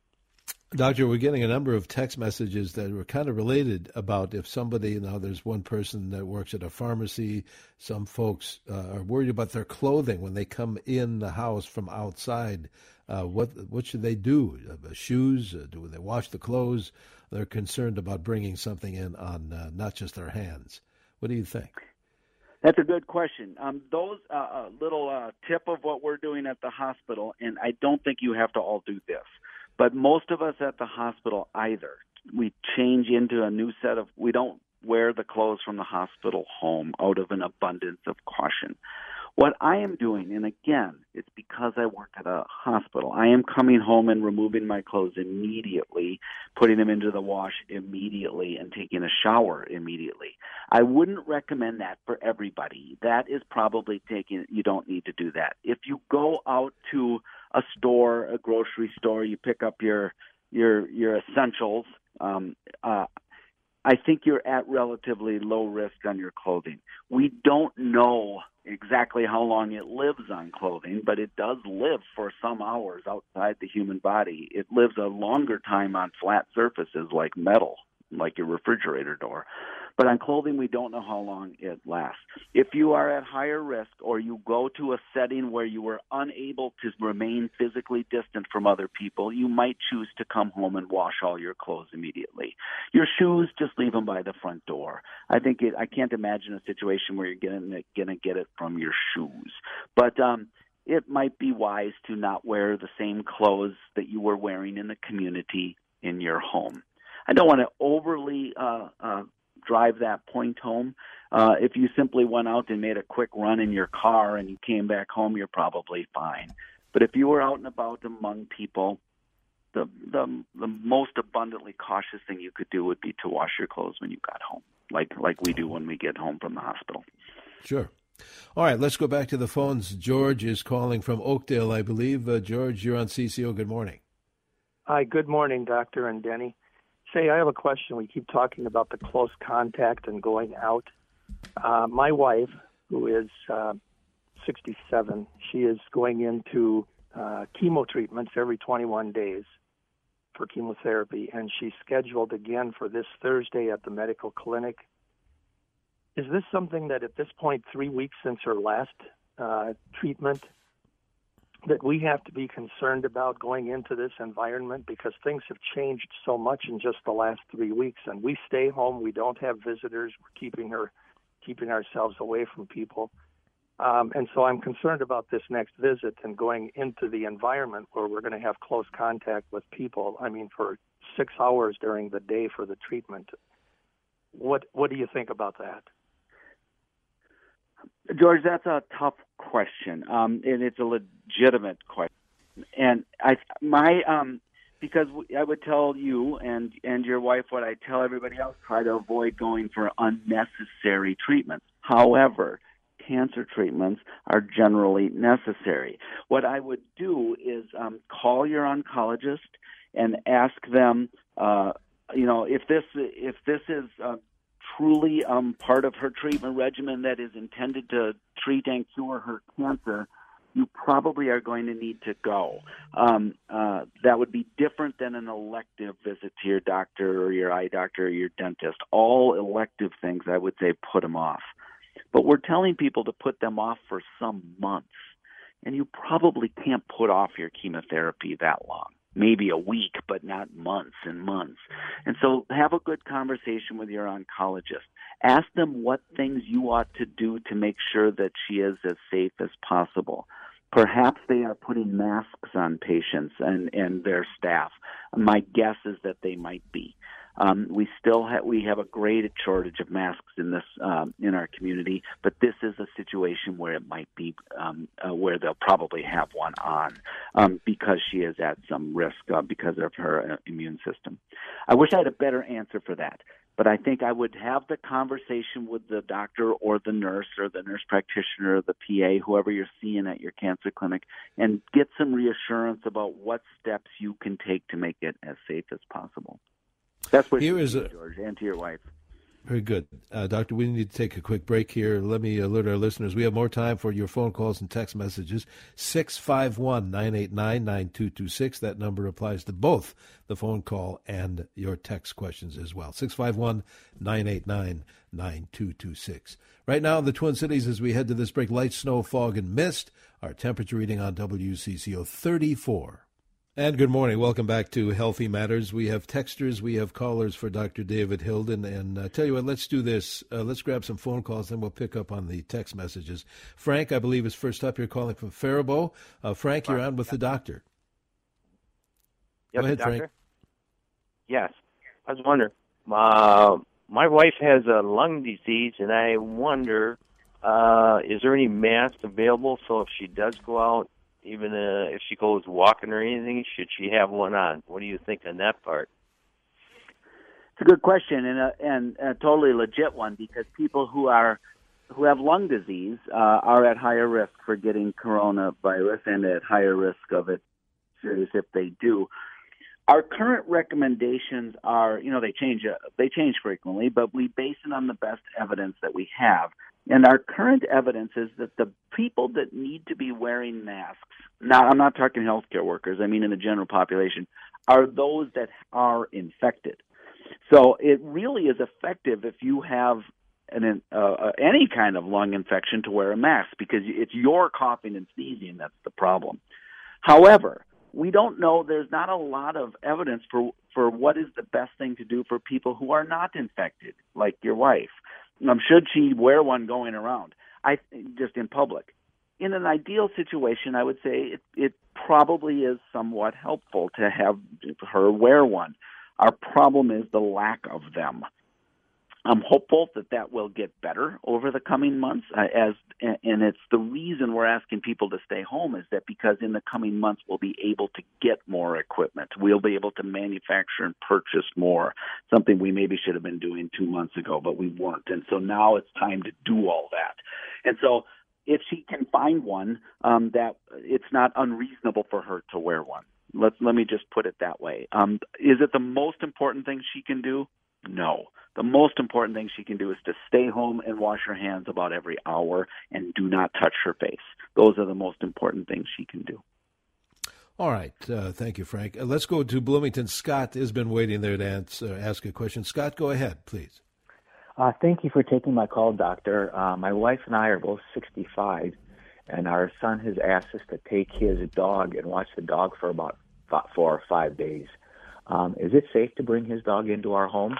Doctor, we're getting a number of text messages that were kind of related about if somebody, you know, there's one person that works at a pharmacy, some folks uh, are worried about their clothing when they come in the house from outside. Uh, what what should they do? Uh, shoes? Uh, do they wash the clothes? They're concerned about bringing something in on uh, not just their hands. What do you think? That's a good question. Um, those uh, a little uh, tip of what we're doing at the hospital, and I don't think you have to all do this, but most of us at the hospital either we change into a new set of. We don't wear the clothes from the hospital home out of an abundance of caution. What I am doing, and again, it's because I work at a hospital, I am coming home and removing my clothes immediately, putting them into the wash immediately, and taking a shower immediately. I wouldn't recommend that for everybody. That is probably taking, you don't need to do that. If you go out to a store, a grocery store, you pick up your your your essentials, um, uh, I think you're at relatively low risk on your clothing. We don't know exactly how long it lives on clothing, but it does live for some hours outside the human body. It lives a longer time on flat surfaces like metal, like your refrigerator door. But on clothing, we don't know how long it lasts. If you are at higher risk or you go to a setting where you were unable to remain physically distant from other people, you might choose to come home and wash all your clothes immediately. Your shoes, just leave them by the front door. I think it, I can't imagine a situation where you're going to get it from your shoes. But um, it might be wise to not wear the same clothes that you were wearing in the community in your home. I don't want to overly uh, uh, drive that point home. Uh, if you simply went out and made a quick run in your car and you came back home, you're probably fine. But if you were out and about among people, the the the most abundantly cautious thing you could do would be to wash your clothes when you got home, like like we do when we get home from the hospital. Sure. All right, let's go back to the phones. George is calling from Oakdale, I believe. Uh, George, you're on C C O. Good morning. Hi, good morning, Doctor and Denny. Say, I have a question. We keep talking about the close contact and going out. Uh, my wife, who is uh, sixty-seven, she is going into uh, chemo treatments every twenty-one days for chemotherapy, and she's scheduled again for this Thursday at the medical clinic. Is this something that at this point, three weeks since her last uh, treatment, that we have to be concerned about going into this environment, because things have changed so much in just the last three weeks, and we stay home. We don't have visitors. We're keeping her, keeping ourselves away from people. Um, and so I'm concerned about this next visit and going into the environment where we're going to have close contact with people. I mean, for six hours during the day for the treatment. What, what do you think about that? George, that's a tough question, um, and it's a legitimate question. And I, my, um, because I would tell you and and your wife what I tell everybody else: try to avoid going for unnecessary treatments. However, cancer treatments are generally necessary. What I would do is um, call your oncologist and ask them, uh, you know, if this if this is uh, truly um, part of her treatment regimen that is intended to treat and cure her cancer, you probably are going to need to go. Um, uh, that would be different than an elective visit to your doctor or your eye doctor or your dentist. All elective things, I would say, put them off. But we're telling people to put them off for some months, and you probably can't put off your chemotherapy that long. Maybe a week, but not months and months. And so have a good conversation with your oncologist. Ask them what things you ought to do to make sure that she is as safe as possible. Perhaps they are putting masks on patients and, and their staff. My guess is that they might be. Um, we still have we have a great shortage of masks in this um, in our community, but this is a situation where it might be um, uh, where they'll probably have one on um, because she is at some risk uh, because of her uh, immune system. I wish I had a better answer for that, but I think I would have the conversation with the doctor or the nurse or the nurse practitioner or the P A, whoever you're seeing at your cancer clinic, and get some reassurance about what steps you can take to make it as safe as possible. That's what here you is do, a, George, and to your wife. Very good. Uh, Doctor, we need to take a quick break here. Let me alert our listeners. We have more time for your phone calls and text messages. six five one, nine eight nine, nine two two six. That number applies to both the phone call and your text questions as well. six five one, nine eight nine, nine two two six. Right now in the Twin Cities, as we head to this break, light snow, fog, and mist. Our temperature reading on W C C O, thirty-four. And good morning. Welcome back to Healthy Matters. We have texters, we have callers for Doctor David Hilden. And uh, tell you what, let's do this. Uh, let's grab some phone calls, then we'll pick up on the text messages. Frank, I believe, is first up. You're calling from Faribault. Uh, Frank, you're on with the doctor. Yes, Go ahead, doctor? Frank. Yes. I was wondering, uh, my wife has a lung disease, and I wonder, uh, is there any mask available so if she does go out, even uh, if she goes walking or anything, should she have one on? What do you think on that part? It's a good question and a, and a totally legit one, because people who are who have lung disease uh, are at higher risk for getting coronavirus and at higher risk of it serious if they do. Our current recommendations are, you know, they change uh, they change frequently, but we base it on the best evidence that we have. And our current evidence is that the people that need to be wearing masks, now I'm not talking healthcare workers, I mean in the general population, are those that are infected. So it really is effective if you have an, uh, any kind of lung infection to wear a mask, because it's your coughing and sneezing that's the problem. However, we don't know, there's not a lot of evidence for, for what is the best thing to do for people who are not infected, like your wife. Um, should she wear one going around, I just in public? In an ideal situation, I would say it, it probably is somewhat helpful to have her wear one. Our problem is the lack of them. I'm hopeful that that will get better over the coming months, uh, as and it's the reason we're asking people to stay home, is that because in the coming months we'll be able to get more equipment. We'll be able to manufacture and purchase more, something we maybe should have been doing two months ago, but we weren't. And so now it's time to do all that. And so if she can find one, um, that it's not unreasonable for her to wear one. Let let me just put it that way. Um, is it the most important thing she can do? No. The most important thing she can do is to stay home and wash her hands about every hour and do not touch her face. Those are the most important things she can do. All right. Uh, thank you, Frank. Uh, let's go to Bloomington. Scott has been waiting there to answer, ask a question. Scott, go ahead, please. Uh, thank you for taking my call, Doctor. Uh, my wife and I are both sixty-five, and our son has asked us to take his dog and watch the dog for about four or five days. Um, is it safe to bring his dog into our home?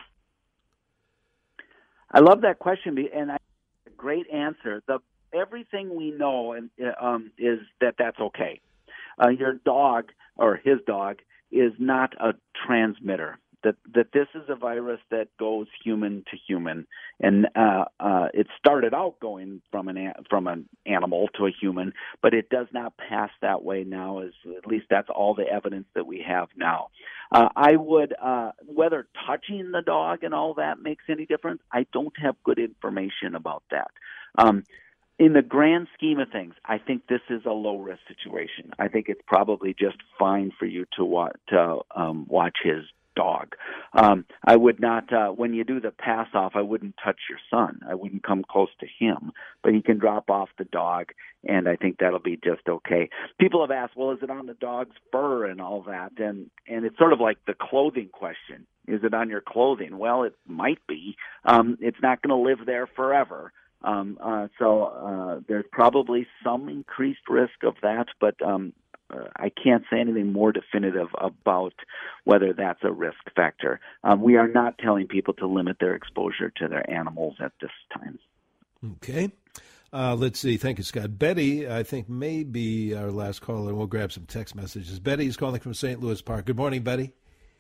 I love that question, and I, great answer. The everything we know and, um, is that that's okay. Uh, your dog or his dog is not a transmitter. That that this is a virus that goes human to human, and uh, uh, it started out going from an from an animal to a human, but it does not pass that way now. As at least that's all the evidence that we have now. Uh, I would uh, whether touching the dog and all that makes any difference. I don't have good information about that. Um, in the grand scheme of things, I think this is a low risk situation. I think it's probably just fine for you to watch to um, watch his dog. Um, I would not, uh, when you do the pass off, I wouldn't touch your son. I wouldn't come close to him, but he can drop off the dog, and I think that'll be just okay. People have asked, well, is it on the dog's fur and all that? And, and it's sort of like the clothing question. Is it on your clothing? Well, it might be. Um, it's not going to live there forever. Um, uh, so, uh, there's probably some increased risk of that, but, um, Uh, I can't say anything more definitive about whether that's a risk factor. Um, we are not telling people to limit their exposure to their animals at this time. Okay. Uh, let's see. Thank you, Scott. Betty, I think, may be our last caller, and we'll grab some text messages. Betty is calling from Saint Louis Park. Good morning, Betty.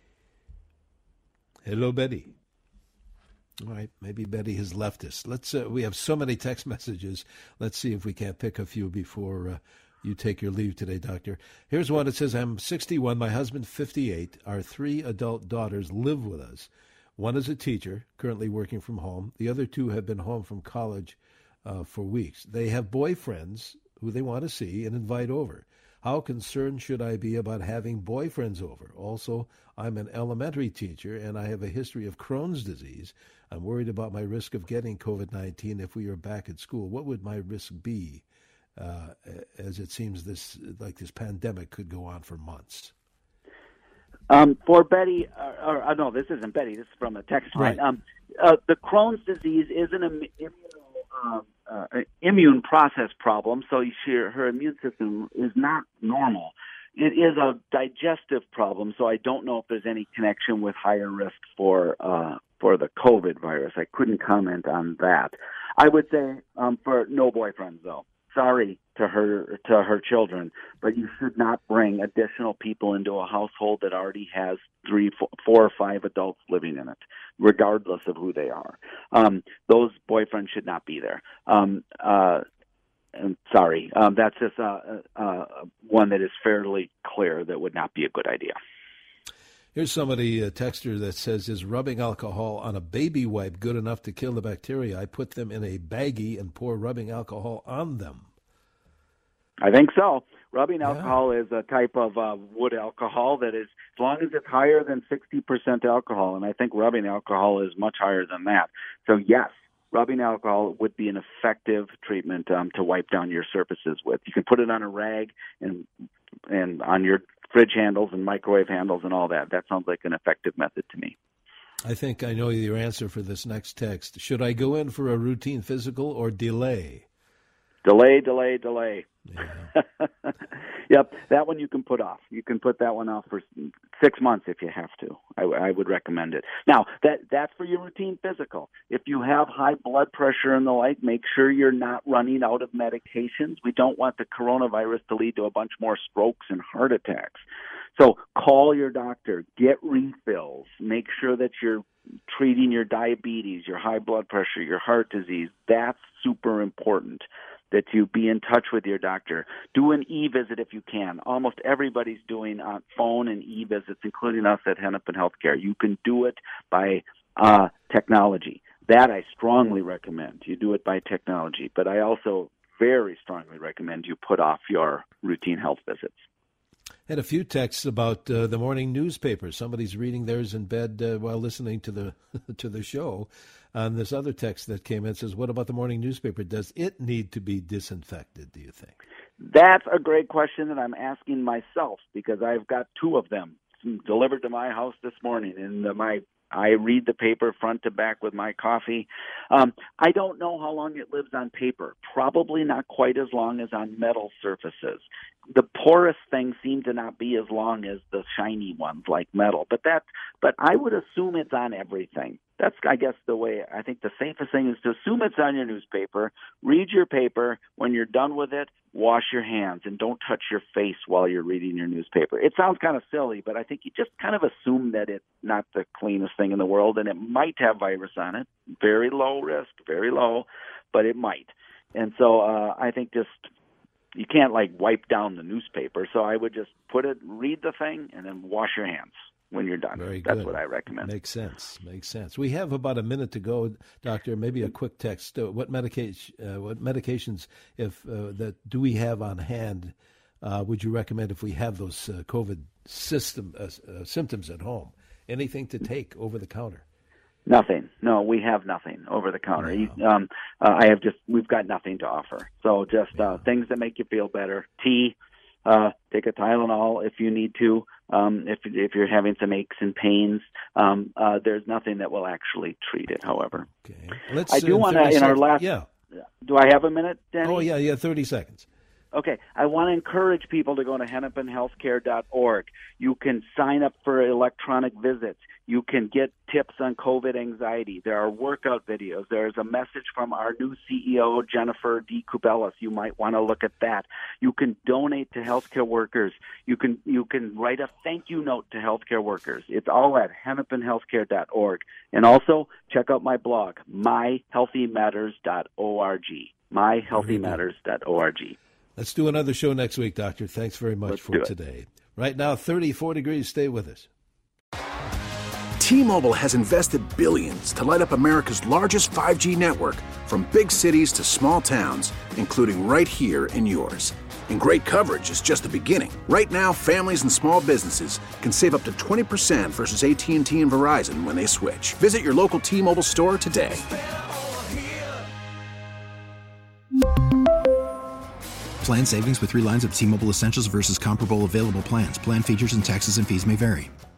Hello, Betty. All right, maybe Betty has left us. Let's. Uh, we have so many text messages. Let's see if we can't pick a few before uh, you take your leave today, Doctor. Here's one. It says, I'm sixty-one, my husband fifty-eight. Our three adult daughters live with us. One is a teacher, currently working from home. The other two have been home from college uh, for weeks. They have boyfriends who they want to see and invite over. How concerned should I be about having boyfriends over? Also, I'm an elementary teacher, and I have a history of Crohn's disease. I'm worried about my risk of getting COVID nineteen if we are back at school. What would my risk be? Uh, as it seems this like this pandemic could go on for months. Um, for Betty, uh, or uh, no, this isn't Betty. This is from a text line. Right. Um, uh, the Crohn's disease is an Im- uh, uh, immune process problem, so she, her immune system is not normal. It is a digestive problem, so I don't know if there's any connection with higher risk for uh, for the COVID virus. I couldn't comment on that. I would say um, for no boyfriends, though. Sorry to her to her children, but you should not bring additional people into a household that already has three, four, four or five adults living in it, regardless of who they are. Um, those boyfriends should not be there. Um, uh, and sorry, um, that's just uh, uh, one that is fairly clear that would not be a good idea. Here's somebody, a texter, that says, is rubbing alcohol on a baby wipe good enough to kill the bacteria? I put them in a baggie and pour rubbing alcohol on them. I think so. Rubbing alcohol yeah. is a type of uh, wood alcohol that is, as long as it's higher than sixty percent alcohol, and I think rubbing alcohol is much higher than that. So, yes, rubbing alcohol would be an effective treatment um, to wipe down your surfaces with. You can put it on a rag and and on your fridge handles and microwave handles and all that. That sounds like an effective method to me. I think I know your answer for this next text. Should I go in for a routine physical or delay? Delay, delay, delay. Yeah. Yep, that one you can put off. You can put that one off for six months if you have to. I, I would recommend it. Now, that that's for your routine physical. If you have high blood pressure and the like, make sure you're not running out of medications. We don't want the coronavirus to lead to a bunch more strokes and heart attacks. So call your doctor, get refills, make sure that you're treating your diabetes, your high blood pressure, your heart disease. That's super important, that you be in touch with your doctor. Do an e-visit if you can. Almost everybody's doing uh, phone and e-visits, including us at Hennepin Healthcare. You can do it by uh, technology. That I strongly recommend. You do it by technology. But I also very strongly recommend you put off your routine health visits. Had a few texts about uh, the morning newspaper. Somebody's reading theirs in bed uh, while listening to the to the show. And this other text that came in says, what about the morning newspaper? Does it need to be disinfected, do you think? That's a great question that I'm asking myself, because I've got two of them delivered to my house this morning. And the, my I read the paper front to back with my coffee. Um, I don't know how long it lives on paper. Probably not quite as long as on metal surfaces. The porous things seem to not be as long as the shiny ones like metal, but that, but I would assume it's on everything. That's, I guess, the way. I think the safest thing is to assume it's on your newspaper. Read your paper. When you're done with it, wash your hands and don't touch your face while you're reading your newspaper. It sounds kind of silly, but I think you just kind of assume that it's not the cleanest thing in the world, and it might have virus on it. Very low risk, very low, but it might. And so uh, I think just you can't like wipe down the newspaper. So I would just put it, read the thing, and then wash your hands when you're done. Very That's good. what I recommend. Makes sense. Makes sense. We have about a minute to go, Doctor. Maybe a quick text. Uh, what medication? Uh, what medications? If uh, that do we have on hand? Uh, would you recommend if we have those uh, COVID system uh, uh, symptoms at home? Anything to take over the counter? Nothing. No, we have nothing over the counter. No. Um, uh, I have just we've got nothing to offer. So just yeah. uh, things that make you feel better. Tea. Uh, take a Tylenol if you need to. Um, if if you're having some aches and pains, um, uh, there's nothing that will actually treat it. However, okay. Let's, I do uh, want to in our last. Yeah. Do I have a minute, Danny? Oh yeah, yeah. Thirty seconds. Okay, I want to encourage people to go to hennepin healthcare dot org. You can sign up for electronic visits. You can get tips on COVID anxiety. There are workout videos. There's a message from our new C E O, Jennifer D. Kubelis. You might want to look at that. You can donate to healthcare workers. You can you can write a thank you note to healthcare workers. It's all at hennepin healthcare dot org. And also, check out my blog, my healthy matters dot org, my healthy matters dot org. Let's do another show next week, Doctor. Thanks very much Let's for today. Right now, thirty-four degrees. Stay with us. T-Mobile has invested billions to light up America's largest five G network, from big cities to small towns, including right here in yours. And great coverage is just the beginning. Right now, families and small businesses can save up to twenty percent versus A T and T and Verizon when they switch. Visit your local T-Mobile store today. Plan savings with three lines of T-Mobile Essentials versus comparable available plans. Plan features and taxes and fees may vary.